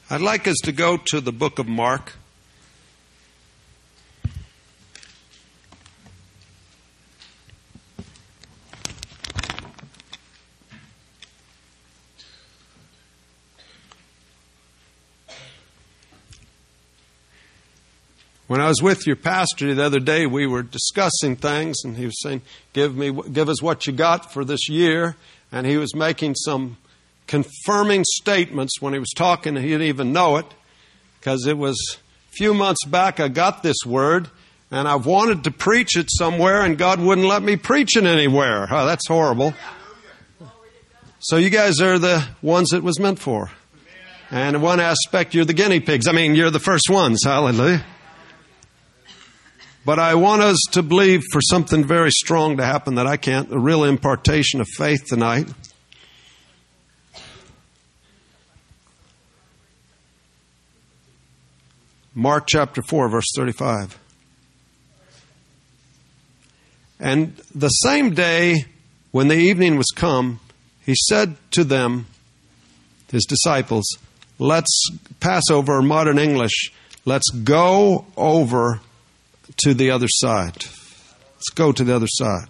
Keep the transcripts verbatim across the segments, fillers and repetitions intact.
I'd like us to go to the book of Mark. When I was with your pastor the other day, we were discussing things, and he was saying, "Give me, give us what you got for this year." And he was making some confirming statements when he was talking. He didn't even know it, because it was a few months back I got this word, and I've wanted to preach it somewhere, and God wouldn't let me preach it anywhere. Oh, that's horrible. So you guys are the ones it was meant for. And in one aspect, you're the guinea pigs. I mean, you're the first ones. Hallelujah. But I want us to believe for something very strong to happen that I can't, a real impartation of faith tonight. Mark chapter four, verse thirty-five. And the same day, when the evening was come, he said to them, his disciples, let's pass over modern English. Let's go over to the other side. Let's go to the other side.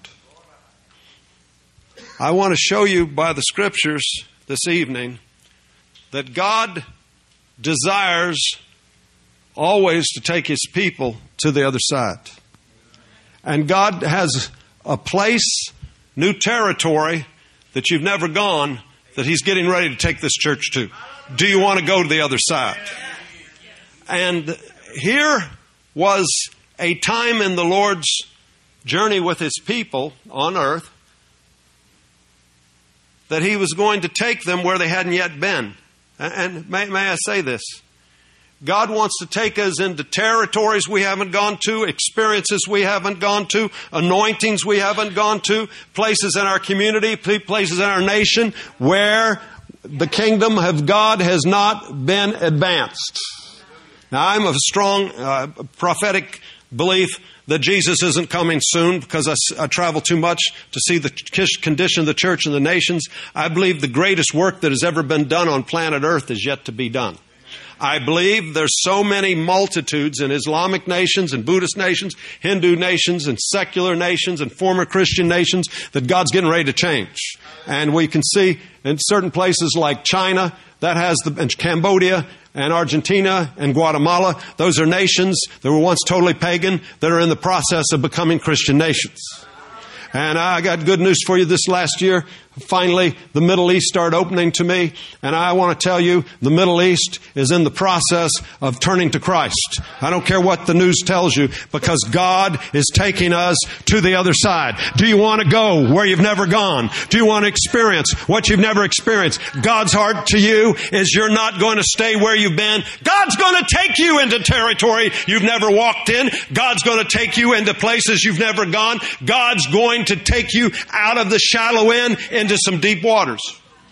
I want to show you by the scriptures this evening that God desires always to take His people to the other side. And God has a place, new territory that you've never gone, that He's getting ready to take this church to. Do you want to go to the other side? And here was a time in the Lord's journey with His people on earth that He was going to take them where they hadn't yet been. And may, may I say this? God wants to take us into territories we haven't gone to, experiences we haven't gone to, anointings we haven't gone to, places in our community, places in our nation where the kingdom of God has not been advanced. Now, I'm of a strong uh, prophetic belief that Jesus isn't coming soon because I, I travel too much to see the condition of the church and the nations. I believe the greatest work that has ever been done on planet Earth is yet to be done. I believe there's so many multitudes in Islamic nations and Buddhist nations, Hindu nations and secular nations and former Christian nations that God's getting ready to change. And we can see in certain places like China, that has the, and Cambodia and Argentina and Guatemala, those are nations that were once totally pagan that are in the process of becoming Christian nations. And I got good news for you this last year. Finally, the Middle East started opening to me. And I want to tell you, the Middle East is in the process of turning to Christ. I don't care what the news tells you, because God is taking us to the other side. Do you want to go where you've never gone? Do you want to experience what you've never experienced? God's heart to you is you're not going to stay where you've been. God's going to take you into territory you've never walked in. God's going to take you into places you've never gone. God's going to take you out of the shallow end into some deep waters.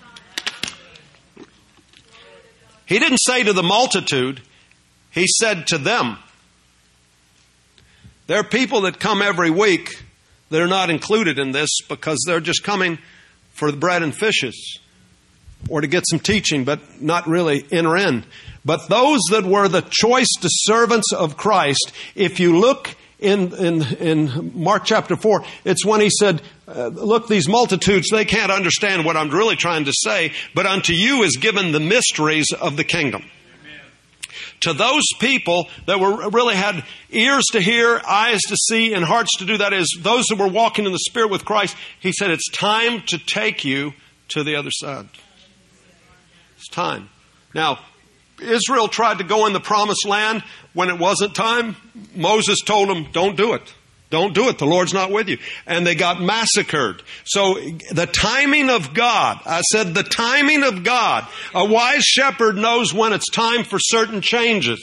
He didn't say to the multitude, He said to them. There are people that come every week that are not included in this because they're just coming for the bread and fishes or to get some teaching, but not really enter in. But those that were the choice servants of Christ, if you look In, in, in Mark chapter four, it's when He said, uh, look, these multitudes, they can't understand what I'm really trying to say, but unto you is given the mysteries of the kingdom. Amen. To those people that were really had ears to hear, eyes to see, and hearts to do, that is, those that were walking in the Spirit with Christ, He said, it's time to take you to the other side. It's time. Now, Israel tried to go in the promised land when it wasn't time. Moses told them, don't do it. Don't do it. The Lord's not with you. And they got massacred. So the timing of God, I said the timing of God. A wise shepherd knows when it's time for certain changes.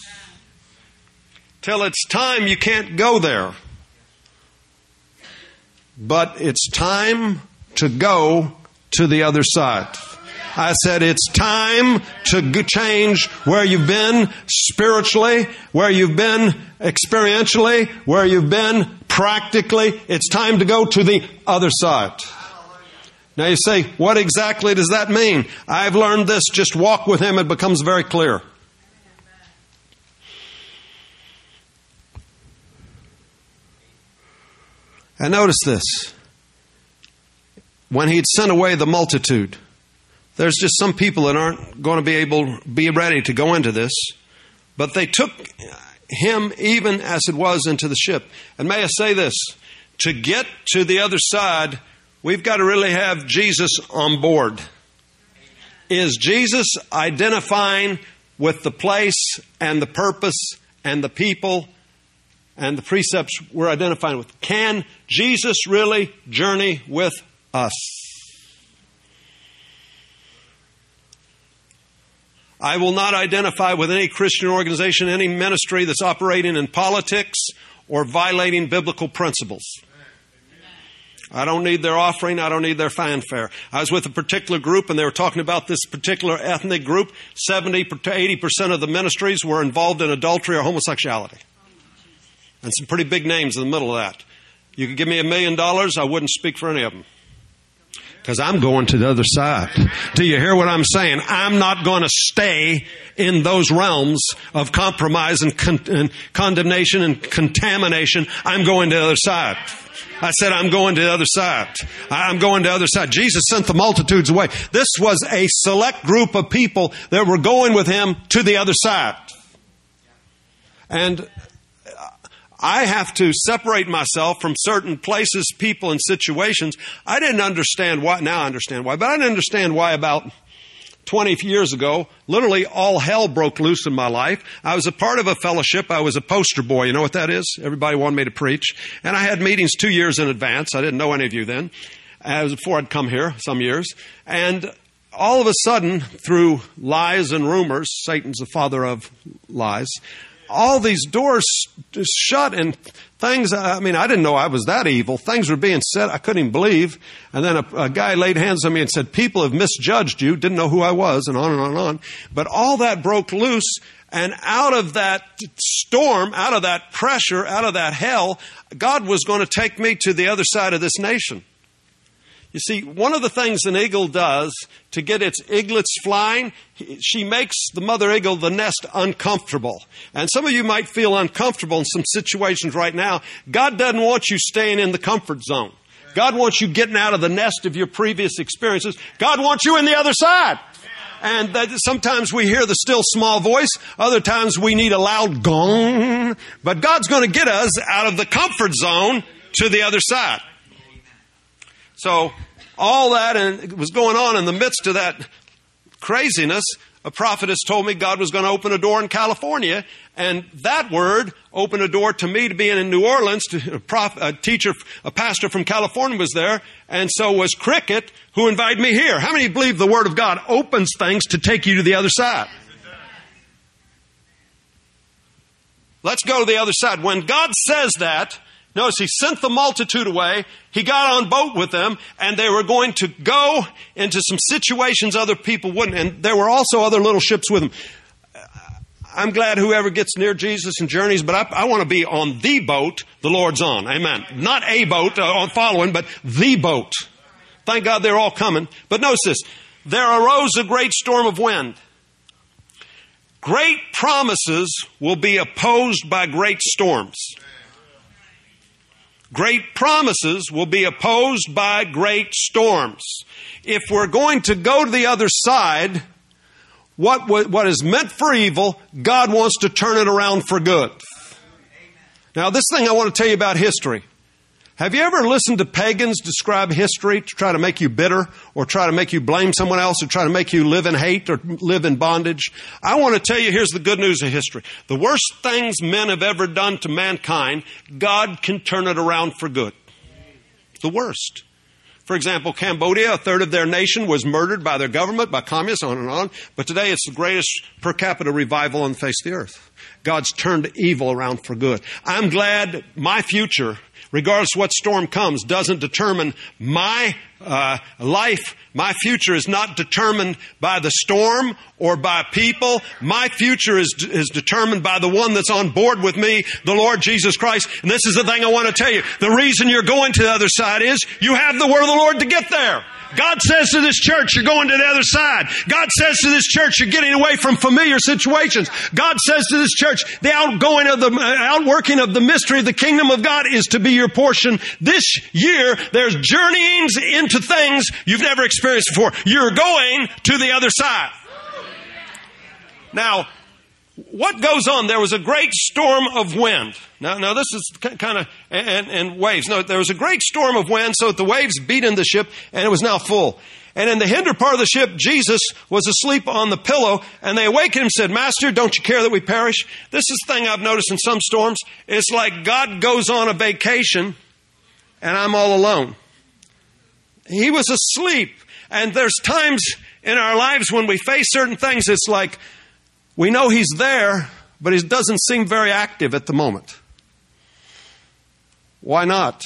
Till it's time, you can't go there. But it's time to go to the other side. I said it's time to change where you've been spiritually, where you've been experientially, where you've been practically. It's time to go to the other side. Now you say, what exactly does that mean? I've learned this. Just walk with Him. It becomes very clear. And notice this. When He'd sent away the multitude, there's just some people that aren't going to be able to be ready to go into this. But they took Him even as it was into the ship. And may I say this, to get to the other side, we've got to really have Jesus on board. Is Jesus identifying with the place and the purpose and the people and the precepts we're identifying with? Can Jesus really journey with us? I will not identify with any Christian organization, any ministry that's operating in politics or violating biblical principles. I don't need their offering. I don't need their fanfare. I was with a particular group and they were talking about this particular ethnic group. seventy to eighty percent of the ministries were involved in adultery or homosexuality. And some pretty big names in the middle of that. You could give me a million dollars, I wouldn't speak for any of them. Because I'm going to the other side. Do you hear what I'm saying? I'm not going to stay in those realms of compromise and, con- and condemnation and contamination. I'm going to the other side. I said, I'm going to the other side. I'm going to the other side. Jesus sent the multitudes away. This was a select group of people that were going with Him to the other side. And I have to separate myself from certain places, people, and situations. I didn't understand why. Now I understand why. But I didn't understand why about twenty years ago, literally all hell broke loose in my life. I was a part of a fellowship. I was a poster boy. You know what that is? Everybody wanted me to preach. And I had meetings two years in advance. I didn't know any of you then. It was before I'd come here, some years. And all of a sudden, through lies and rumors, Satan's the father of lies, all these doors just shut and things, I mean, I didn't know I was that evil. Things were being said I couldn't even believe. And then a, a guy laid hands on me and said, people have misjudged you, didn't know who I was, and on and on and on. But all that broke loose, and out of that storm, out of that pressure, out of that hell, God was going to take me to the other side of this nation. You see, one of the things an eagle does to get its eaglets flying, she makes the mother eagle, the nest, uncomfortable. And some of you might feel uncomfortable in some situations right now. God doesn't want you staying in the comfort zone. God wants you getting out of the nest of your previous experiences. God wants you in the other side. And that sometimes we hear the still small voice. Other times we need a loud gong. But God's going to get us out of the comfort zone to the other side. So all that and it was going on in the midst of that craziness. A prophetess told me God was going to open a door in California. And that word opened a door to me to be in New Orleans. To, a, prof, a teacher, a pastor from California was there. And so was Cricket, who invited me here. How many believe the Word of God opens things to take you to the other side? Let's go to the other side. When God says that, notice He sent the multitude away. He got on boat with them, and they were going to go into some situations other people wouldn't. And there were also other little ships with them. I'm glad whoever gets near Jesus and journeys, but I, I want to be on the boat the Lord's on. Amen. Not a boat uh, following, but the boat. Thank God they're all coming. But notice this. There arose a great storm of wind. Great promises will be opposed by great storms. Great promises will be opposed by great storms. If we're going to go to the other side, what, what is meant for evil, God wants to turn it around for good. Now, this thing I want to tell you about history. Have you ever listened to pagans describe history to try to make you bitter or try to make you blame someone else or try to make you live in hate or live in bondage? I want to tell you, here's the good news of history. The worst things men have ever done to mankind, God can turn it around for good. The worst. For example, Cambodia, a third of their nation was murdered by their government, by communists, on and on. But today it's the greatest per capita revival on the face of the earth. God's turned evil around for good. I'm glad my future, regardless of what storm comes, doesn't determine my uh, life, my future is not determined by the storm or by people. My future is, is determined by the one that's on board with me, the Lord Jesus Christ. And this is the thing I want to tell you. The reason you're going to the other side is you have the word of the Lord to get there. God says to this church, you're going to the other side. God says to this church, you're getting away from familiar situations. God says to this church, the outgoing of the, outworking of the mystery of the kingdom of God is to be your portion. This year, there's journeyings into things you've never experienced before. You're going to the other side. Now, what goes on? There was a great storm of wind. Now, now this is kind of, and, and waves. No, there was a great storm of wind, so that the waves beat in the ship, and it was now full. And in the hinder part of the ship, Jesus was asleep on the pillow, and they awakened him and said, Master, don't you care that we perish? This is the thing I've noticed in some storms. It's like God goes on a vacation, and I'm all alone. He was asleep. And there's times in our lives when we face certain things, it's like, we know he's there, but he doesn't seem very active at the moment. Why not?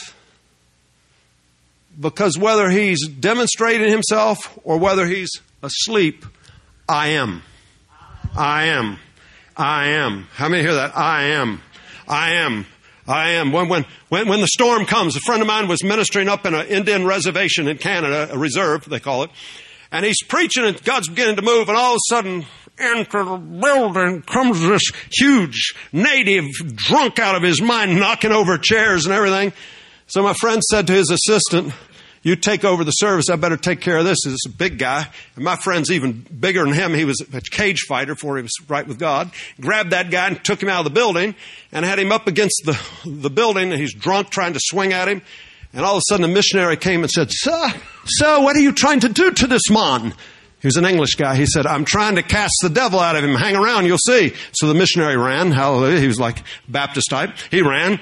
Because whether he's demonstrating himself or whether he's asleep, I am. I am. I am. How many hear that? I am. I am. I am. When, when, when, when the storm comes, a friend of mine was ministering up in an Indian reservation in Canada, a reserve, they call it. And he's preaching and God's beginning to move, and all of a sudden, into the building comes this huge native drunk out of his mind, knocking over chairs and everything. So my friend said to his assistant, you take over the service. I better take care of this. This is a big guy. And my friend's even bigger than him. He was a cage fighter before he was right with God. Grabbed that guy and took him out of the building and had him up against the, the building. And he's drunk, trying to swing at him. And all of a sudden a missionary came and said, Sir, sir, what are you trying to do to this man? He was an English guy. He said, I'm trying to cast the devil out of him. Hang around, you'll see. So the missionary ran. Hallelujah. He was like Baptist type. He ran.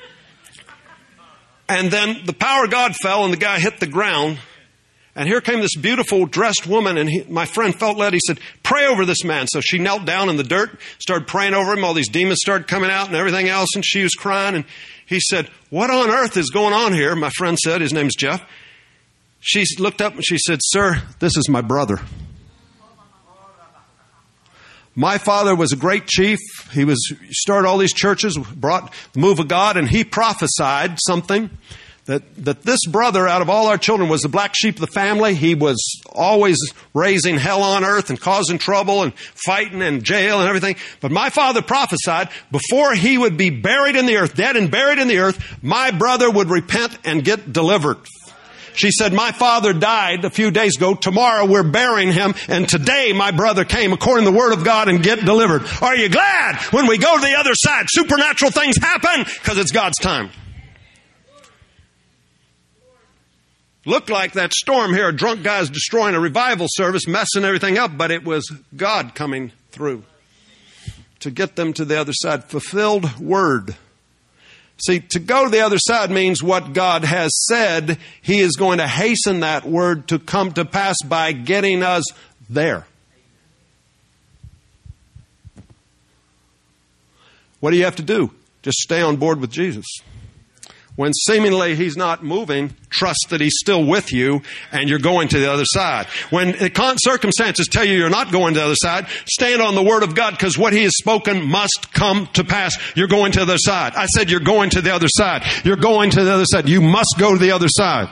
And then the power of God fell and the guy hit the ground. And here came this beautiful dressed woman. And he, my friend felt led. He said, pray over this man. So she knelt down in the dirt, started praying over him. All these demons started coming out and everything else. And she was crying. And he said, what on earth is going on here? My friend said, his name's Jeff. She looked up and she said, Sir, this is my brother. My father was a great chief. He was he started all these churches, brought the move of God, and he prophesied something that, that this brother out of all our children was the black sheep of the family. He was always raising hell on earth and causing trouble and fighting and jail and everything. But my father prophesied before he would be buried in the earth, dead and buried in the earth, my brother would repent and get delivered. She said, my father died a few days ago. Tomorrow we're burying him. And today my brother came according to the word of God and get delivered. Are you glad when we go to the other side, supernatural things happen? Because it's God's time. Looked like that storm here, a drunk guy's destroying a revival service, messing everything up. But it was God coming through to get them to the other side. Fulfilled word. See, to go to the other side means what God has said, He is going to hasten that word to come to pass by getting us there. What do you have to do? Just stay on board with Jesus. When seemingly He's not moving, trust that He's still with you and you're going to the other side. When circumstances tell you you're not going to the other side, stand on the Word of God because what He has spoken must come to pass. You're going to the other side. I said you're going to the other side. You're going to the other side. You must go to the other side.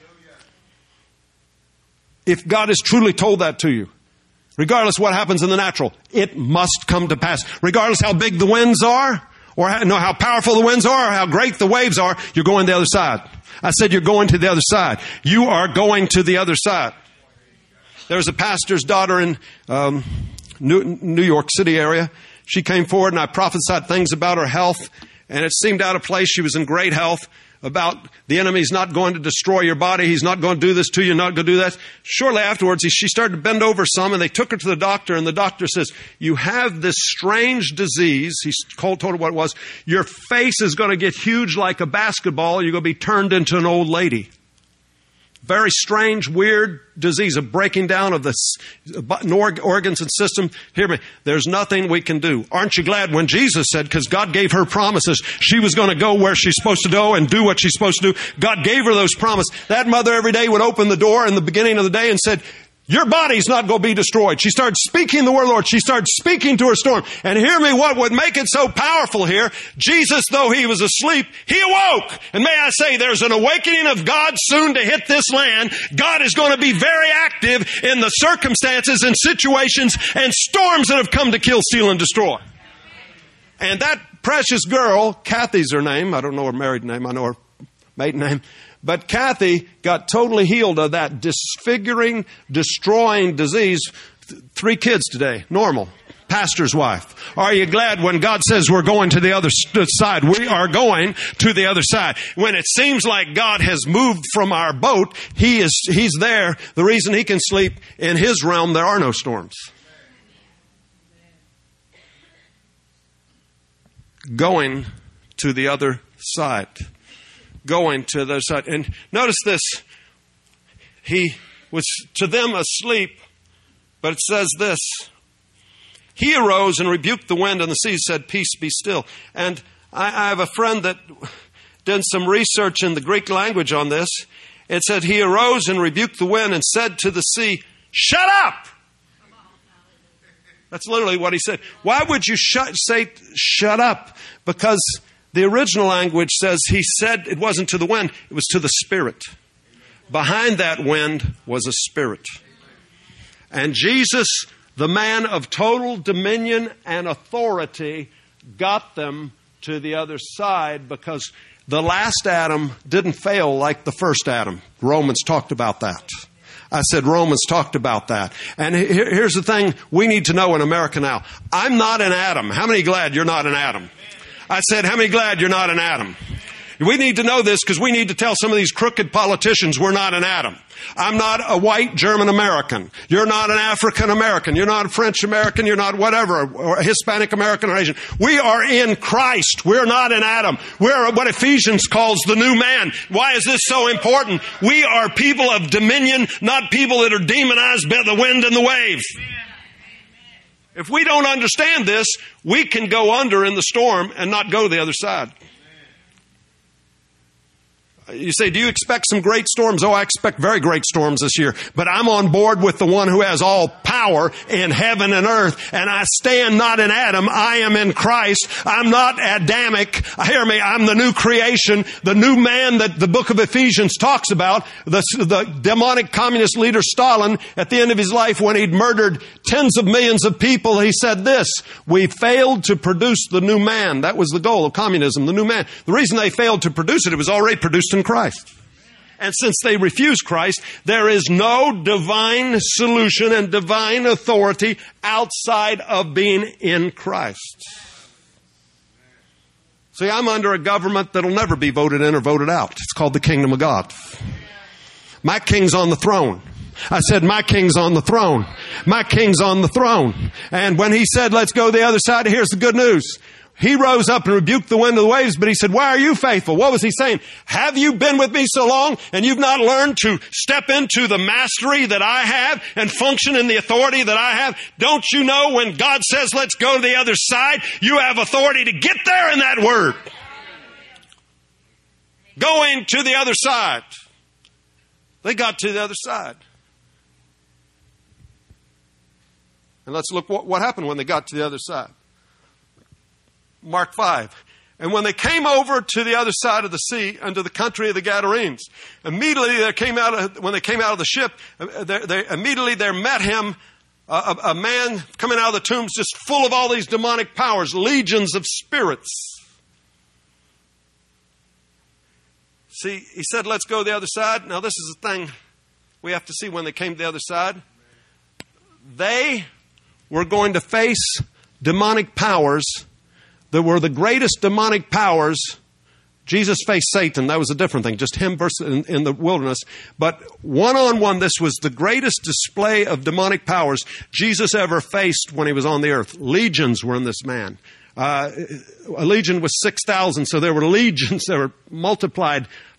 If God has truly told that to you, regardless of what happens in the natural, it must come to pass. Regardless how big the winds are, or how, know how powerful the winds are, or how great the waves are, you're going to the other side. I said you're going to the other side. You are going to the other side. There was a pastor's daughter in um, New, New York City area. She came forward and I prophesied things about her health, and it seemed out of place. She was in great health. About the enemy's not going to destroy your body. He's not going to do this to you, not going to do that. Shortly afterwards, she started to bend over some, and they took her to the doctor, and the doctor says, you have this strange disease. He told her what it was. Your face is going to get huge like a basketball. You're going to be turned into an old lady. Very strange, weird disease, a breaking down of the organs and system. Hear me. There's nothing we can do. Aren't you glad when Jesus said, because God gave her promises, she was going to go where she's supposed to go and do what she's supposed to do. God gave her those promises. That mother every day would open the door in the beginning of the day and said, your body's not going to be destroyed. She started speaking the word of the Lord. She started speaking to her storm. And hear me, what would make it so powerful here, Jesus, though he was asleep, he awoke. And may I say, there's an awakening of God soon to hit this land. God is going to be very active in the circumstances and situations and storms that have come to kill, steal, and destroy. And that precious girl, Kathy's her name. I don't know her married name. I know her maiden name. But Kathy got totally healed of that disfiguring, destroying disease. Three kids today, normal, pastor's wife. Are you glad when God says we're going to the other side? We are going to the other side. When it seems like God has moved from our boat, He is, He's there. The reason He can sleep in His realm, there are no storms. Going to the other side. Going to the other side. And notice this. He was to them asleep, but it says this. He arose and rebuked the wind and the sea, said, peace, be still. And I, I have a friend that did some research in the Greek language on this. It said, he arose and rebuked the wind and said to the sea, shut up! That's literally what he said. Why would you shut, say, shut up? Because the original language says he said it wasn't to the wind, it was to the Spirit. Behind that wind was a spirit. And Jesus, the man of total dominion and authority, got them to the other side because the last Adam didn't fail like the first Adam. Romans talked about that. I said Romans talked about that. And here, here's the thing we need to know in America now. I'm not an Adam. How many glad you're not an Adam? I said, how many glad you're not an Adam? We need to know this because we need to tell some of these crooked politicians we're not an Adam. I'm not a white German American. You're not an African American. You're not a French American. You're not whatever, or a Hispanic American or Asian. We are in Christ. We're not an Adam. We're what Ephesians calls the new man. Why is this so important? We are people of dominion, not people that are demonized by the wind and the wave. If we don't understand this, we can go under in the storm and not go to the other side. You say, do you expect some great storms? Oh, I expect very great storms this year. But I'm on board with the one who has all power in heaven and earth. And I stand not in Adam. I am in Christ. I'm not Adamic. Hear me. I'm the new creation, the new man that the book of Ephesians talks about. The, the demonic communist leader Stalin, at the end of his life, when he'd murdered tens of millions of people, he said this, we failed to produce the new man. That was the goal of communism, the new man. The reason they failed to produce it, it was already produced in Christ. And since they refuse Christ, there is no divine solution and divine authority outside of being in Christ. See, I'm under a government that'll never be voted in or voted out. It's called the kingdom of God. My king's on the throne. I said, my king's on the throne. My king's on the throne. And when he said, let's go the other side, here's the good news. He rose up and rebuked the wind and the waves, but he said, why are you faithful? What was he saying? Have you been with me so long and you've not learned to step into the mastery that I have and function in the authority that I have? Don't you know when God says, let's go to the other side, you have authority to get there in that word. Going to the other side. They got to the other side. And let's look what, what happened when they got to the other side. Mark five. And when they came over to the other side of the sea, unto the country of the Gadarenes, immediately there came out of, when they came out of the ship, they, they, immediately there met him a, a, a man coming out of the tombs, just full of all these demonic powers, legions of spirits. See, he said, let's go the other side. Now this is the thing we have to see when they came to the other side. They were going to face demonic powers that were the greatest demonic powers. Jesus faced Satan. That was a different thing. Just him versus in, in the wilderness. But one-on-one, this was the greatest display of demonic powers Jesus ever faced when he was on the earth. Legions were in this man. Uh, a legion was six thousand, so there were legions that were multiplied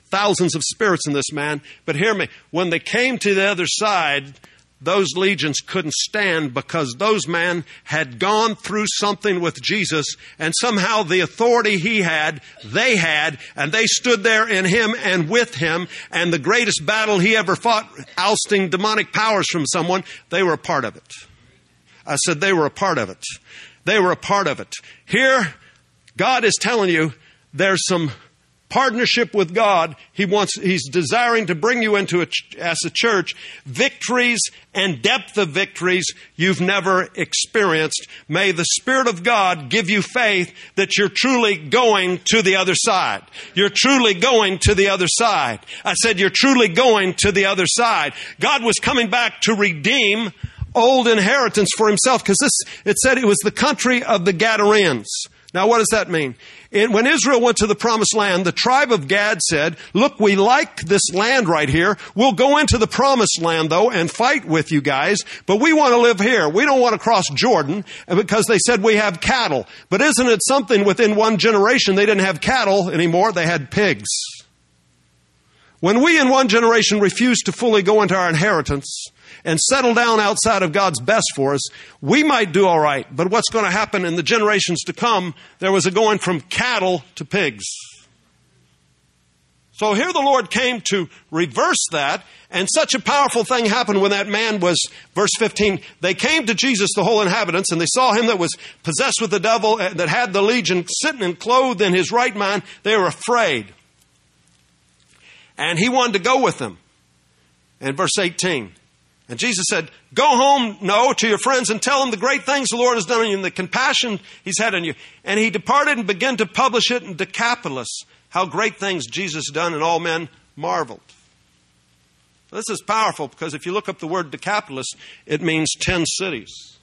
thousands of spirits in this man. But hear me, when they came to the other side, those legions couldn't stand because those men had gone through something with Jesus, and somehow the authority he had, they had, and they stood there in him and with him, and the greatest battle he ever fought, ousting demonic powers from someone, they were a part of it. I said they were a part of it. They were a part of it. Here, God is telling you there's some partnership with God. He wants, He's desiring to bring you into, a, as a church, victories and depth of victories you've never experienced. May the Spirit of God give you faith that you're truly going to the other side. You're truly going to the other side. I said you're truly going to the other side. God was coming back to redeem old inheritance for Himself, because this, it said it was the country of the Gadarenes. Now, what does that mean? It, when Israel went to the promised land, the tribe of Gad said, look, we like this land right here. We'll go into the promised land, though, and fight with you guys, but we want to live here. We don't want to cross Jordan, because they said we have cattle. But isn't it something, within one generation, they didn't have cattle anymore, they had pigs. When we in one generation refuse to fully go into our inheritance and settle down outside of God's best for us, we might do all right. But what's going to happen in the generations to come, there was a going from cattle to pigs. So here the Lord came to reverse that, and such a powerful thing happened when that man was, verse fifteen, they came to Jesus, the whole inhabitants, and they saw him that was possessed with the devil, that had the legion, sitting and clothed in his right mind. They were afraid. And he wanted to go with them. And verse eighteen, and Jesus said, go home, no, to your friends and tell them the great things the Lord has done on you and the compassion He's had on you. And he departed and began to publish it in Decapolis, how great things Jesus done, and all men marveled. This is powerful, because if you look up the word Decapolis, it means ten cities.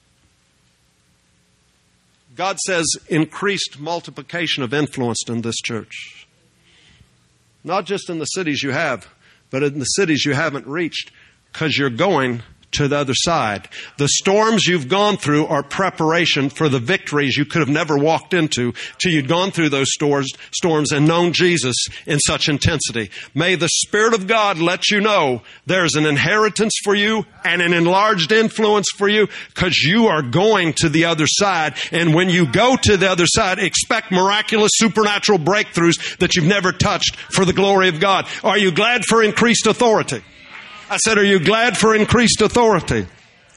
God says increased multiplication of influence in this church. Not just in the cities you have, but in the cities you haven't reached, because you're going to the other side. The storms you've gone through are preparation for the victories you could have never walked into till you'd gone through those storms, storms and known Jesus in such intensity. May the Spirit of God let you know there's an inheritance for you and an enlarged influence for you, because you are going to the other side. And when you go to the other side, expect miraculous supernatural breakthroughs that you've never touched for the glory of God. Are you glad for increased authority? I said, are you glad for increased authority?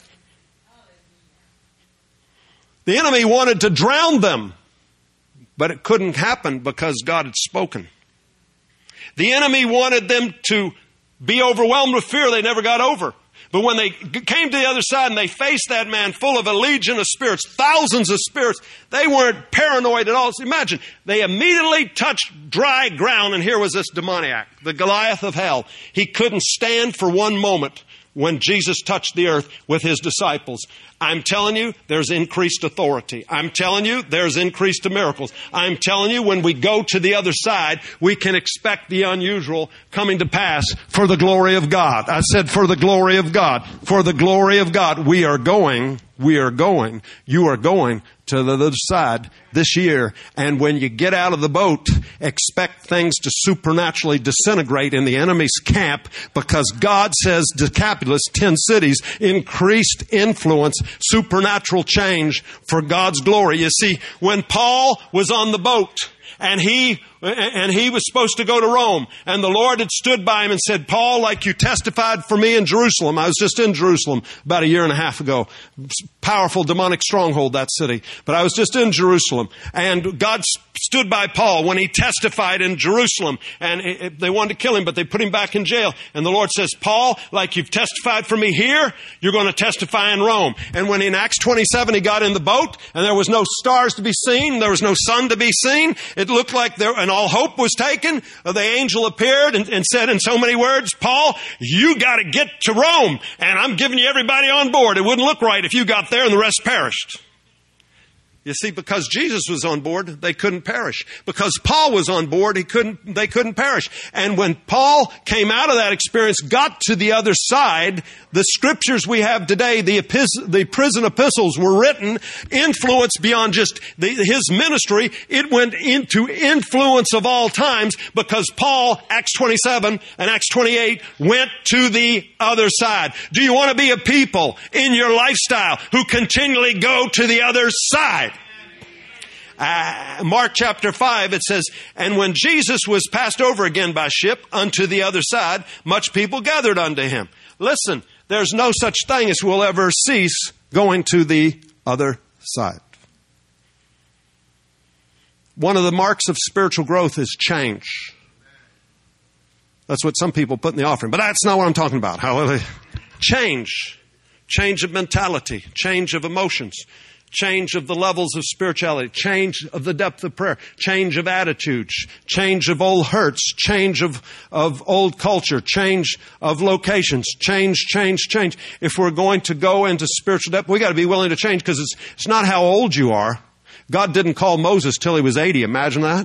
The enemy wanted to drown them, but it couldn't happen because God had spoken. The enemy wanted them to be overwhelmed with fear they never got over. But when they came to the other side and they faced that man full of a legion of spirits, thousands of spirits, they weren't paranoid at all. So imagine, they immediately touched dry ground, and here was this demoniac, the Goliath of hell. He couldn't stand for one moment when Jesus touched the earth with His disciples. I'm telling you, there's increased authority. I'm telling you, there's increased miracles. I'm telling you, when we go to the other side, we can expect the unusual coming to pass for the glory of God. I said for the glory of God. For the glory of God. We are going, we are going, you are going to the other side this year. And when you get out of the boat, expect things to supernaturally disintegrate in the enemy's camp, because God says, Decapolis, ten cities, increased influence, supernatural change for God's glory. You see, when Paul was on the boat, and he and he was supposed to go to Rome, and the Lord had stood by him and said, Paul, like you testified for me in Jerusalem. I was just in Jerusalem about a year and a half ago. Powerful demonic stronghold, that city. But I was just in Jerusalem, and God stood by Paul when he testified in Jerusalem, and it, it, they wanted to kill him, but they put him back in jail. And the Lord says, Paul, like you've testified for me here, you're going to testify in Rome. And when in Acts twenty-seven he got in the boat, and there was no stars to be seen, there was no sun to be seen, it looked like there, and all hope was taken. The angel appeared and, and said in so many words, Paul, you got to get to Rome, and I'm giving you everybody on board. It wouldn't look right if you got there and the rest perished. You see, because Jesus was on board, they couldn't perish. Because Paul was on board, he couldn't, they couldn't perish. And when Paul came out of that experience, got to the other side, the scriptures we have today, the, epis- the prison epistles were written, influenced beyond just the, his ministry. It went into influence of all times because Paul, Acts twenty-seven and Acts twenty-eight, went to the other side. Do you want to be a people in your lifestyle who continually go to the other side? Uh, Mark chapter five, it says, and when Jesus was passed over again by ship unto the other side, much people gathered unto him. Listen, there's no such thing as we'll ever cease going to the other side. One of the marks of spiritual growth is change. That's what some people put in the offering, but that's not what I'm talking about. However, change, change of mentality, change of emotions, change of the levels of spirituality, change of the depth of prayer, change of attitudes, change of old hurts, change of, of old culture, change of locations, change, change, change. If we're going to go into spiritual depth, we got to be willing to change because it's, it's not how old you are. God didn't call Moses till he was eighty. Imagine that.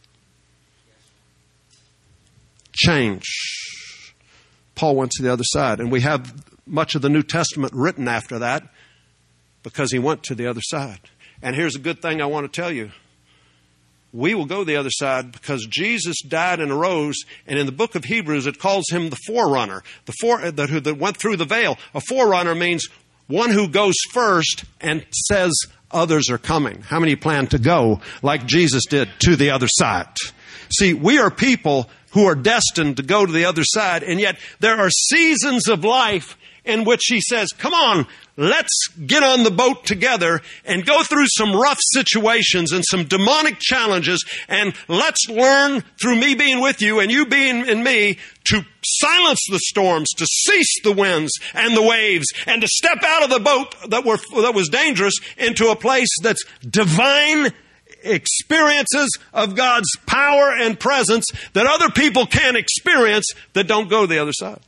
Change. Paul went to the other side, and we have much of the New Testament written after that, because he went to the other side. And here's a good thing I want to tell you. We will go the other side because Jesus died and arose. And in the book of Hebrews, it calls him the forerunner. The fore, that, who, that went through the veil. A forerunner means one who goes first and says others are coming. How many plan to go like Jesus did to the other side? See, we are people who are destined to go to the other side. And yet there are seasons of life in which he says, come on, let's get on the boat together and go through some rough situations and some demonic challenges, and let's learn through me being with you and you being in me to silence the storms, to cease the winds and the waves, and to step out of the boat that were that was dangerous into a place that's divine experiences of God's power and presence that other people can't experience that don't go to the other side.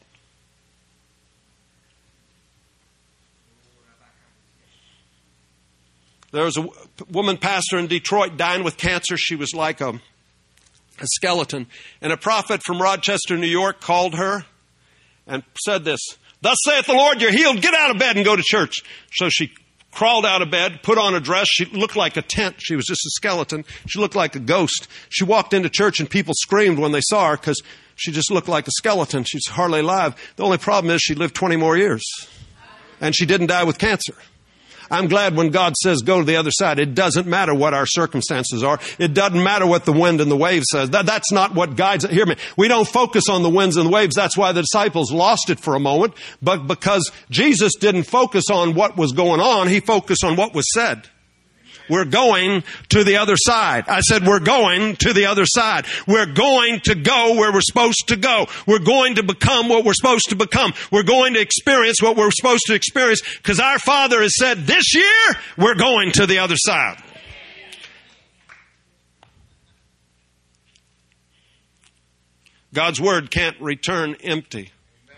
There was a woman pastor in Detroit dying with cancer. She was like a, a skeleton. And a prophet from Rochester, New York, called her and said this, thus saith the Lord, you're healed. Get out of bed and go to church. So she crawled out of bed, put on a dress. She looked like a tent. She was just a skeleton. She looked like a ghost. She walked into church and people screamed when they saw her because she just looked like a skeleton. She's hardly alive. The only problem is she lived twenty more years. And she didn't die with cancer. I'm glad when God says go to the other side. It doesn't matter what our circumstances are. It doesn't matter what the wind and the waves says. That, that's not what guides it. Hear me. We don't focus on the winds and the waves. That's why the disciples lost it for a moment. But because Jesus didn't focus on what was going on, he focused on what was said. We're going to the other side. I said we're going to the other side. We're going to go where we're supposed to go. We're going to become what we're supposed to become. We're going to experience what we're supposed to experience because our Father has said this year we're going to the other side. God's word can't return empty.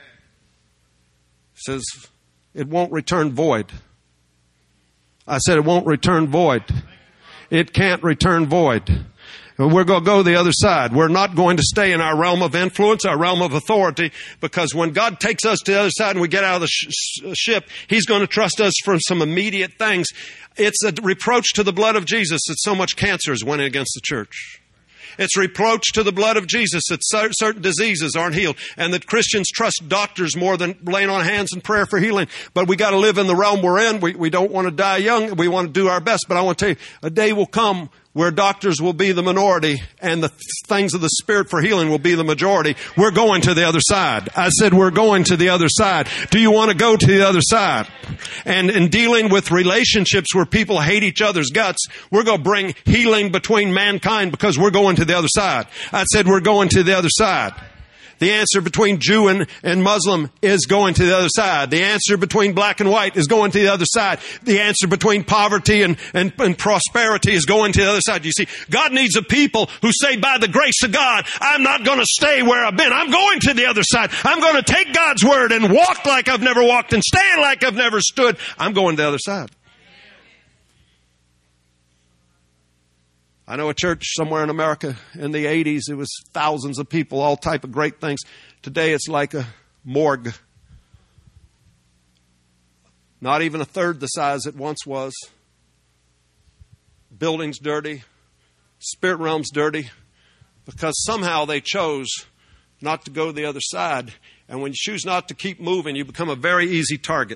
It says it won't return void. I said it won't return void. It can't return void. We're going to go the other side. We're not going to stay in our realm of influence, our realm of authority, because when God takes us to the other side and we get out of the sh- ship, He's going to trust us for some immediate things. It's a reproach to the blood of Jesus that so much cancer is winning against the church. It's reproach to the blood of Jesus that certain diseases aren't healed and that Christians trust doctors more than laying on hands and prayer for healing. But we got to live in the realm we're in. We, we don't want to die young. We want to do our best. But I want to tell you, a day will come where doctors will be the minority and the things of the Spirit for healing will be the majority. We're going to the other side. I said we're going to the other side. Do you want to go to the other side? And in dealing with relationships where people hate each other's guts, we're going to bring healing between mankind because we're going to the other side. I said we're going to the other side. The answer between Jew and, and Muslim is going to the other side. The answer between black and white is going to the other side. The answer between poverty and, and, and prosperity is going to the other side. You see, God needs a people who say, by the grace of God, I'm not going to stay where I've been. I'm going to the other side. I'm going to take God's word and walk like I've never walked and stand like I've never stood. I'm going to the other side. I know a church somewhere in America in the eighties. It was thousands of people, all type of great things. Today it's like a morgue. Not even a third the size it once was. Buildings dirty. Spirit realm's dirty. Because somehow they chose not to go to the other side. And when you choose not to keep moving, you become a very easy target.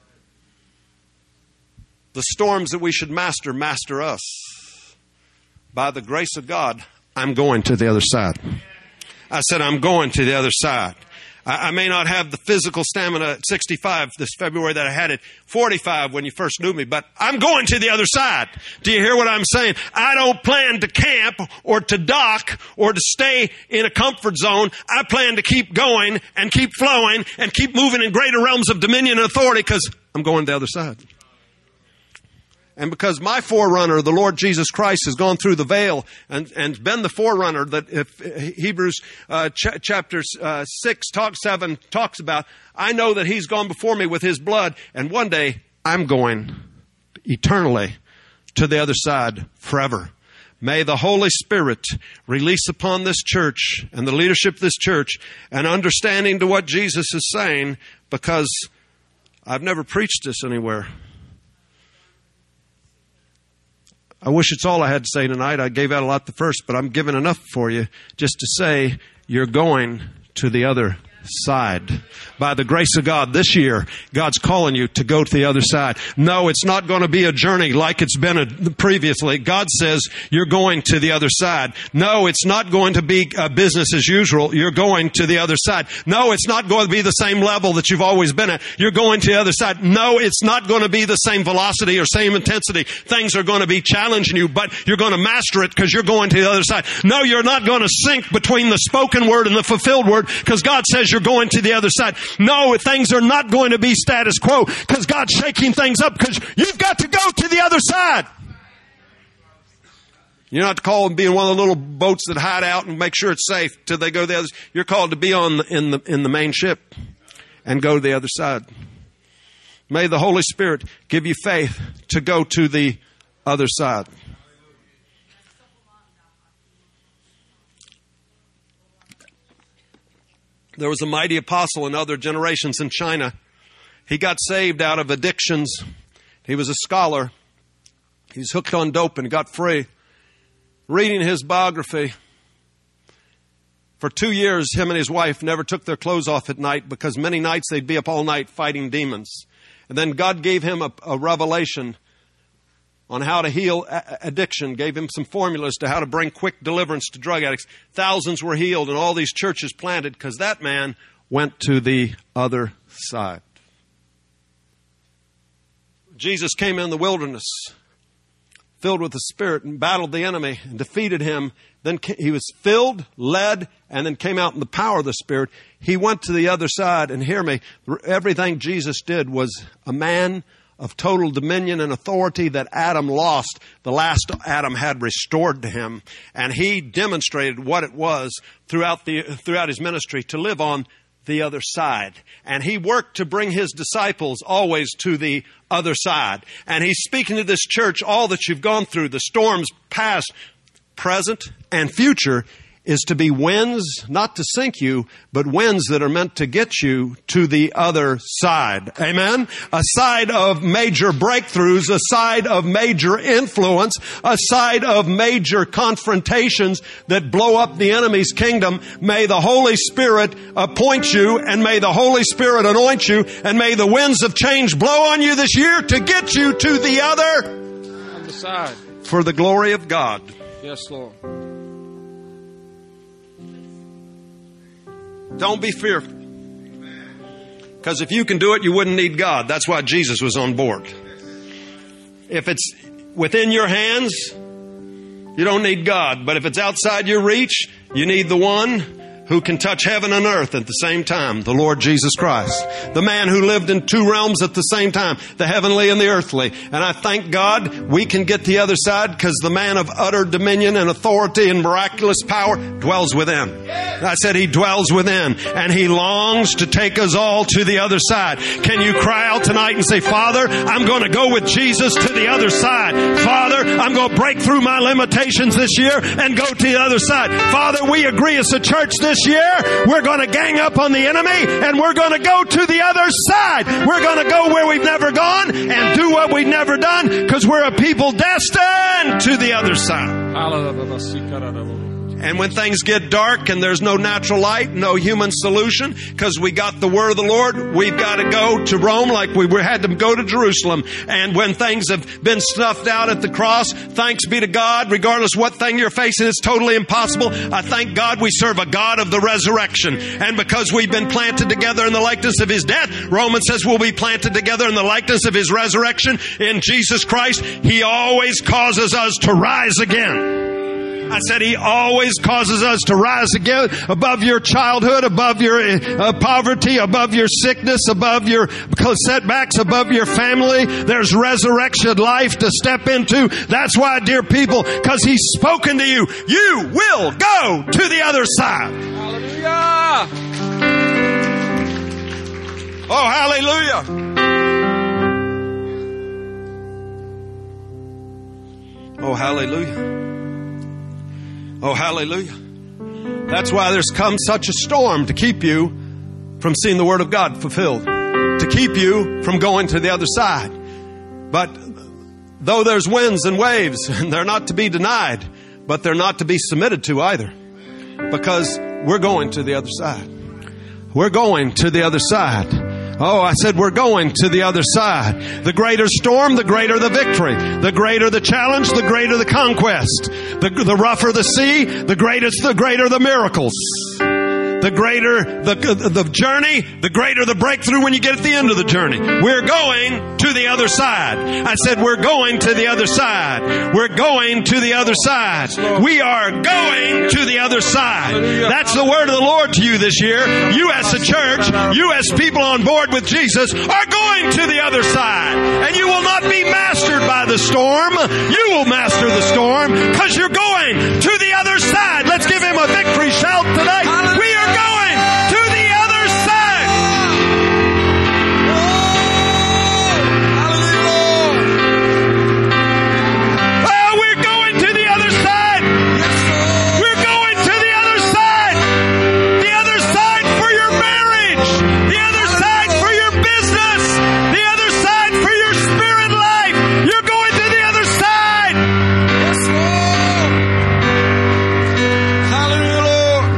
The storms that we should master, master us. By the grace of God, I'm going to the other side. I said, I'm going to the other side. I, I may not have the physical stamina at sixty-five this February that I had at forty-five when you first knew me, but I'm going to the other side. Do you hear what I'm saying? I don't plan to camp or to dock or to stay in a comfort zone. I plan to keep going and keep flowing and keep moving in greater realms of dominion and authority because I'm going to the other side. And because my forerunner, the Lord Jesus Christ, has gone through the veil and, and been the forerunner that if Hebrews uh, ch- chapter uh, six, talk seven talks about, I know that He's gone before me with His blood. And one day I'm going eternally to the other side forever. May the Holy Spirit release upon this church and the leadership of this church an understanding to what Jesus is saying, because I've never preached this anywhere. I wish it's all I had to say tonight. I gave out a lot the first, but I'm giving enough for you just to say you're going to the other side. By the grace of God, this year, God's calling you to go to the other side. No, it's not going to be a journey like it's been a, previously. God says you're going to the other side. No, it's not going to be a business as usual. You're going to the other side. No, it's not going to be the same level that you've always been at. You're going to the other side. No, it's not going to be the same velocity or same intensity. Things are going to be challenging you, but you're going to master it because you're going to the other side. No, you're not going to sink between the spoken word and the fulfilled word because God says you're going to the other side. No, things are not going to be status quo because God's shaking things up because you've got to go to the other side. You're not called to be in one of the little boats that hide out and make sure it's safe till they go to the other side. You're called to be on the, in the in the main ship and go to the other side. May the Holy Spirit give you faith to go to the other side. There was a mighty apostle in other generations in China. He got saved out of addictions. He was a scholar. He was hooked on dope and got free. Reading his biography, for two years, him and his wife never took their clothes off at night because many nights they'd be up all night fighting demons. And then God gave him a, a revelation on how to heal addiction, gave him some formulas to how to bring quick deliverance to drug addicts. Thousands were healed and all these churches planted because that man went to the other side. Jesus came in the wilderness, filled with the Spirit, and battled the enemy and defeated him. Then he was filled, led, and then came out in the power of the Spirit. He went to the other side, and hear me, everything Jesus did was a man of total dominion and authority that Adam lost. The last Adam had restored to him. And he demonstrated what it was throughout the throughout his ministry to live on the other side. And he worked to bring his disciples always to the other side. And he's speaking to this church, all that you've gone through, the storms past, present, and future, is to be winds, not to sink you, but winds that are meant to get you to the other side. Amen? A side of major breakthroughs, a side of major influence, a side of major confrontations that blow up the enemy's kingdom. May the Holy Spirit appoint you, and may the Holy Spirit anoint you, and may the winds of change blow on you this year to get you to the other on the side. For the glory of God. Yes, Lord. Don't be fearful. Because if you can do it, you wouldn't need God. That's why Jesus was on board. If it's within your hands, you don't need God. But if it's outside your reach, you need the one who can touch heaven and earth at the same time, the Lord Jesus Christ. The man who lived in two realms at the same time, the heavenly and the earthly. And I thank God we can get the other side because the man of utter dominion and authority and miraculous power dwells within. I said he dwells within, and he longs to take us all to the other side. Can you cry out tonight and say, Father, I'm going to go with Jesus to the other side. Father, Father, I'm going to break through my limitations this year and go to the other side. Father, we agree as a church this year, we're going to gang up on the enemy and we're going to go to the other side. We're going to go where we've never gone and do what we've never done because we're a people destined to the other side. And when things get dark and there's no natural light, no human solution, because we got the word of the Lord, we've got to go to Rome like we had to go to Jerusalem. And when things have been snuffed out at the cross, thanks be to God, regardless what thing you're facing, it's totally impossible. I thank God we serve a God of the resurrection. And because we've been planted together in the likeness of His death, Romans says we'll be planted together in the likeness of His resurrection in Jesus Christ. He always causes us to rise again. I said He always causes us to rise again above your childhood, above your uh, poverty, above your sickness, above your setbacks, above your family. There's resurrection life to step into. That's why, dear people, because He's spoken to you, you will go to the other side. Hallelujah! Oh, hallelujah! Oh, hallelujah! Oh, hallelujah. That's why there's come such a storm to keep you from seeing the Word of God fulfilled, to keep you from going to the other side. But though there's winds and waves, and they're not to be denied, but they're not to be submitted to either, because we're going to the other side. We're going to the other side. Oh, I said we're going to the other side. The greater storm, the greater the victory. The greater the challenge, the greater the conquest. The, the rougher the sea, the greatest, the greater the miracles. The greater the, the journey, the greater the breakthrough when you get at the end of the journey. We're going to the other side. I said we're going to the other side. We're going to the other side. We are going to the other side. That's the word of the Lord to you this year. You as a church, you as people on board with Jesus are going to the other side. And you will not be mastered by the storm. You will master the storm because you're going to the other side. Let's give Him a victory shout tonight. We are going to the other side. Oh, we're going to the other side. We're going to the other side. The other side for your marriage. The other side for your business. The other side for your spirit life. You're going to the other side. Yes, Lord. Hallelujah, Lord.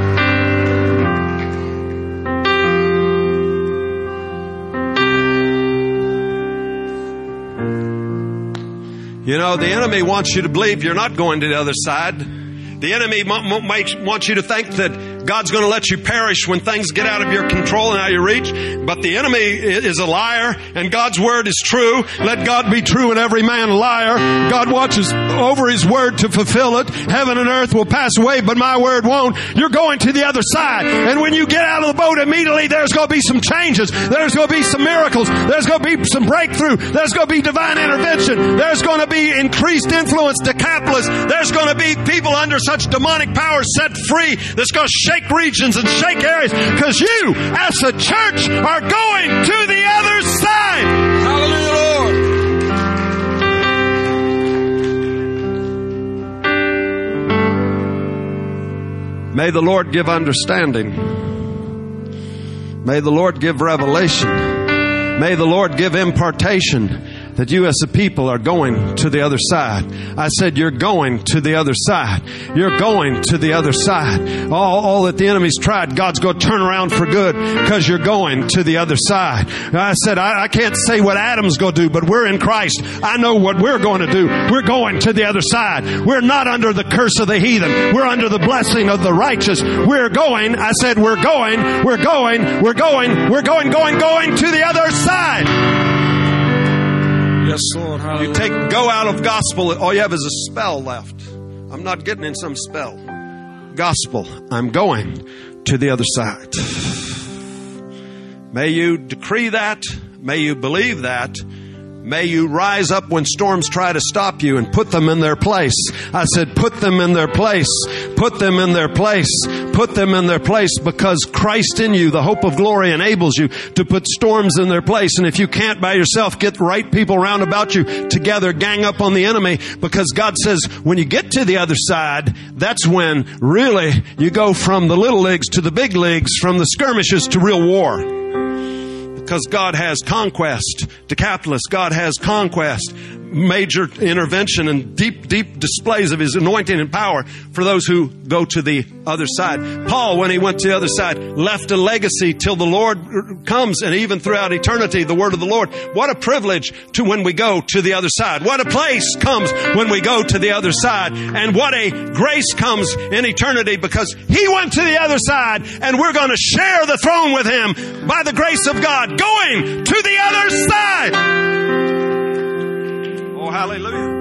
You know, the enemy wants you to believe you're not going to the other side. The enemy wants you to think that God's going to let you perish when things get out of your control and out of your reach. But the enemy is a liar, and God's word is true. Let God be true and every man a liar. God watches over His word to fulfill it. Heaven and earth will pass away, but my word won't. You're going to the other side. And when you get out of the boat immediately, there's going to be some changes. There's going to be some miracles. There's going to be some breakthrough. There's going to be divine intervention. There's going to be increased influence to capitalists. There's going to be people under such demonic power set free that's going to shake regions and shake areas, because you as a church are going to the other side. Hallelujah, Lord. May the Lord give understanding. May the Lord give revelation. May the Lord give impartation, that you as a people are going to the other side. I said you're going to the other side. You're going to the other side. All, all that the enemy's tried, God's going to turn around for good, because you're going to the other side. I said I, I can't say what Adam's going to do, but we're in Christ. I know what we're going to do. We're going to the other side. We're not under the curse of the heathen. We're under the blessing of the righteous. We're going. I said we're going. We're going. We're going. We're going, going, going to the other side. Yes, Lord. Hallelujah. You take go out of gospel, all you have is a spell left. I'm not getting in some spell. Gospel, I'm going to the other side. May you decree that. May you believe that. May you rise up when storms try to stop you and put them in their place. I said, put them in their place. Put them in their place. Put them in their place, because Christ in you, the hope of glory, enables you to put storms in their place. And if you can't by yourself, get the right people around about you together, gang up on the enemy, because God says when you get to the other side, that's when really you go from the little leagues to the big leagues, from the skirmishes to real war. Because God has conquest. Decapolis, God has conquest. Major intervention and deep, deep displays of His anointing and power for those who go to the other side. Paul, when he went to the other side, left a legacy till the Lord comes, and even throughout eternity, the word of the Lord. What a privilege to when we go to the other side. What a place comes when we go to the other side. And what a grace comes in eternity, because He went to the other side, and we're going to share the throne with Him by the grace of God, going to the other side. Oh, hallelujah.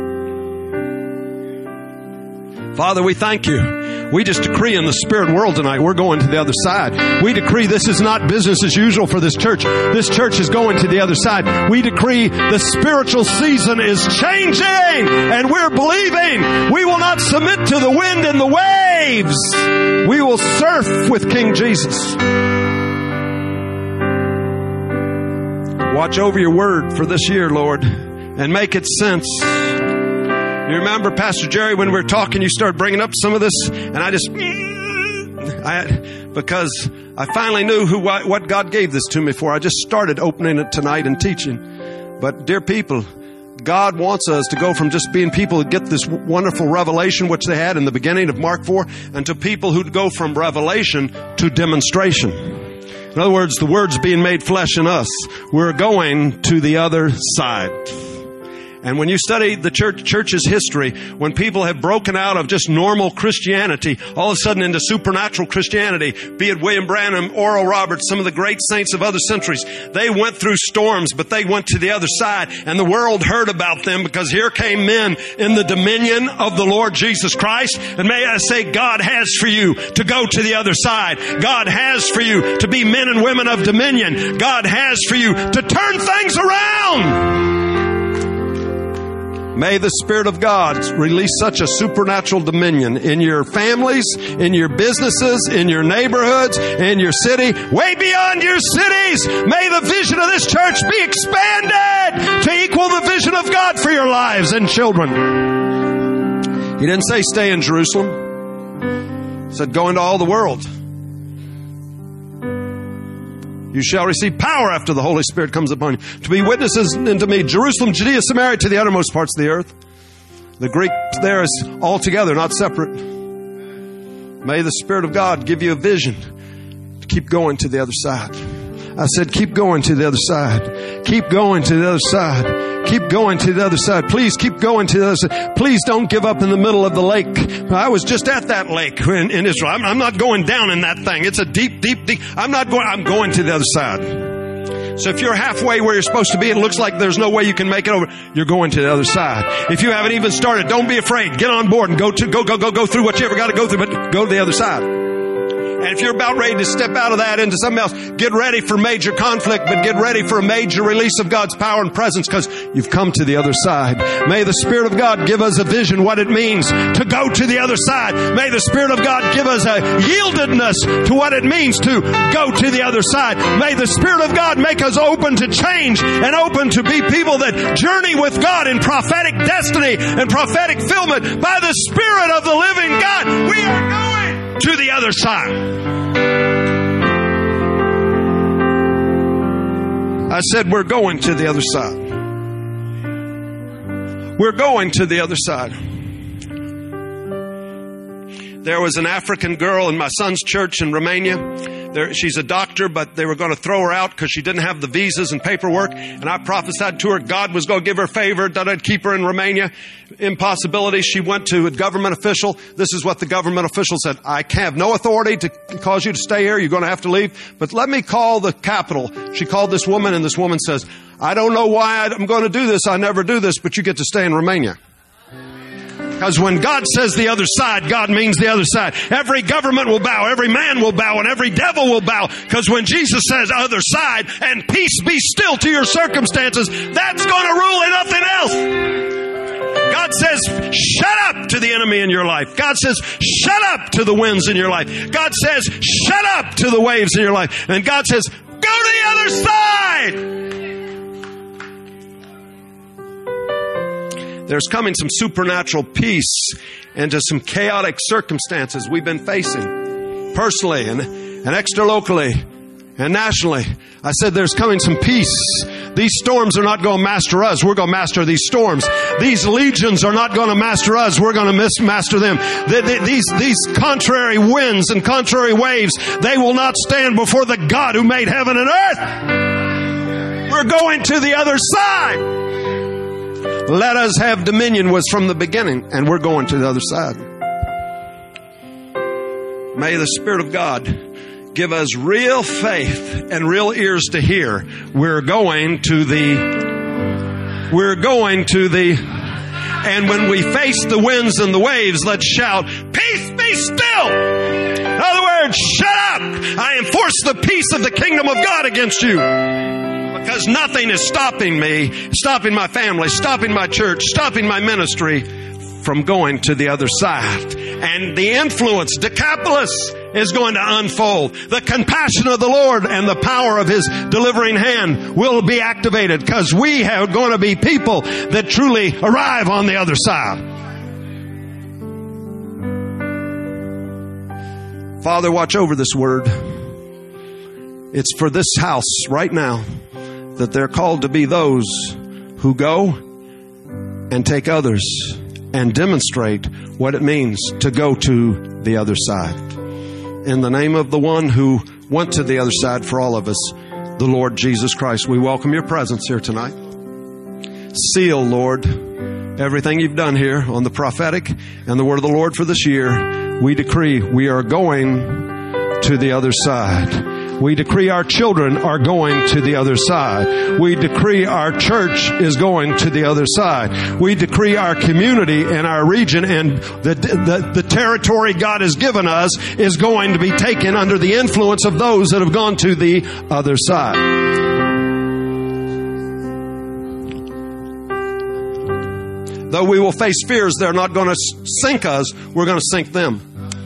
Father, we thank you. We just decree in the spirit world tonight, we're going to the other side. We decree this is not business as usual for this church. This church is going to the other side. We decree the spiritual season is changing, and we're believing. We will not submit to the wind and the waves. We will surf with King Jesus. Watch over your word for this year, Lord, and make it sense. You remember, Pastor Jerry, when we were talking, you started bringing up some of this, and I just, I, because I finally knew who, what God gave this to me for. I just started opening it tonight and teaching. But dear people, God wants us to go from just being people who get this wonderful revelation, which they had in the beginning of Mark four, and to people who go from revelation to demonstration. In other words, the word's being made flesh in us. We're going to the other side. And when you study the church, church's history, when people have broken out of just normal Christianity, all of a sudden into supernatural Christianity, be it William Branham, Oral Roberts, some of the great saints of other centuries, they went through storms, but they went to the other side, and the world heard about them, because here came men in the dominion of the Lord Jesus Christ. And may I say, God has for you to go to the other side. God has for you to be men and women of dominion. God has for you to turn things around. May the Spirit of God release such a supernatural dominion in your families, in your businesses, in your neighborhoods, in your city, way beyond your cities. May the vision of this church be expanded to equal the vision of God for your lives and children. He didn't say stay in Jerusalem. He said go into all the world. You shall receive power after the Holy Spirit comes upon you, to be witnesses unto me, Jerusalem, Judea, Samaria, to the uttermost parts of the earth. The Greek there is all together, not separate. May the Spirit of God give you a vision to keep going to the other side. I said, keep going to the other side. Keep going to the other side. Keep going to the other side. Please keep going to the other side. Please don't give up in the middle of the lake. I was just at that lake in, in Israel. I'm, I'm not going down in that thing. It's a deep, deep, deep. I'm not going, I'm going to the other side. So if you're halfway where you're supposed to be, it looks like there's no way you can make it over, you're going to the other side. If you haven't even started, don't be afraid. Get on board and go to, go, go, go, go through what you ever got to go through, but go to the other side. And if you're about ready to step out of that into something else, get ready for major conflict, but get ready for a major release of God's power and presence, because you've come to the other side. May the Spirit of God give us a vision what it means to go to the other side. May the Spirit of God give us a yieldedness to what it means to go to the other side. May the Spirit of God make us open to change and open to be people that journey with God in prophetic destiny and prophetic fulfillment by the Spirit of the living God. We are going to the other side. I said we're going to the other side. We're going to the other side. There was an African girl in my son's church in Romania. There, she's a doctor, but they were going to throw her out because she didn't have the visas and paperwork. And I prophesied to her God was going to give her favor, that I'd keep her in Romania. Impossibility. She went to a government official. This is what the government official said. I have no authority to cause you to stay here. You're going to have to leave. But let me call the capital. She called this woman, and this woman says, I don't know why I'm going to do this. I never do this, but you get to stay in Romania. Because when God says the other side, God means the other side. Every government will bow, every man will bow, and every devil will bow. Because when Jesus says other side, and peace be still to your circumstances, that's going to rule and nothing else. God says, shut up to the enemy in your life. God says, shut up to the winds in your life. God says, shut up to the waves in your life. And God says, go to the other side. There's coming some supernatural peace into some chaotic circumstances we've been facing personally and, and extra-locally and nationally. I said there's coming some peace. These storms are not going to master us. We're going to master these storms. These legions are not going to master us. We're going to master them. These, these contrary winds and contrary waves, they will not stand before the God who made heaven and earth. We're going to the other side. Let us have dominion was from the beginning, and we're going to the other side. May the Spirit of God give us real faith and real ears to hear. We're going to the, we're going to the, and when we face the winds and the waves, let's shout, peace be still. In other words, shut up. I enforce the peace of the kingdom of God against you. Because nothing is stopping me, stopping my family, stopping my church, stopping my ministry from going to the other side. And the influence, Decapolis, is going to unfold. The compassion of the Lord and the power of His delivering hand will be activated because we are going to be people that truly arrive on the other side. Father, watch over this word. It's for this house right now that they're called to be those who go and take others and demonstrate what it means to go to the other side. In the name of the one who went to the other side for all of us, the Lord Jesus Christ, we welcome your presence here tonight. Seal, Lord, everything you've done here on the prophetic and the word of the Lord for this year. We decree we are going to the other side. We decree our children are going to the other side. We decree our church is going to the other side. We decree our community and our region and the, the, the territory God has given us is going to be taken under the influence of those that have gone to the other side. Though we will face fears, they're not going to sink us. We're going to sink them.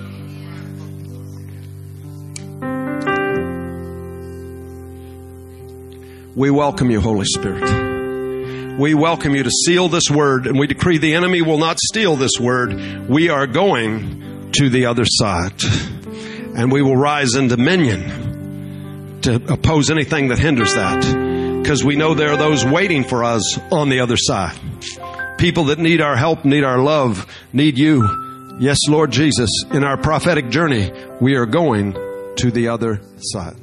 We welcome you, Holy Spirit. We welcome you to seal this word, and we decree the enemy will not steal this word. We are going to the other side, and we will rise in dominion to oppose anything that hinders that, because we know there are those waiting for us on the other side. People that need our help, need our love, need you. Yes, Lord Jesus, in our prophetic journey, we are going to the other side.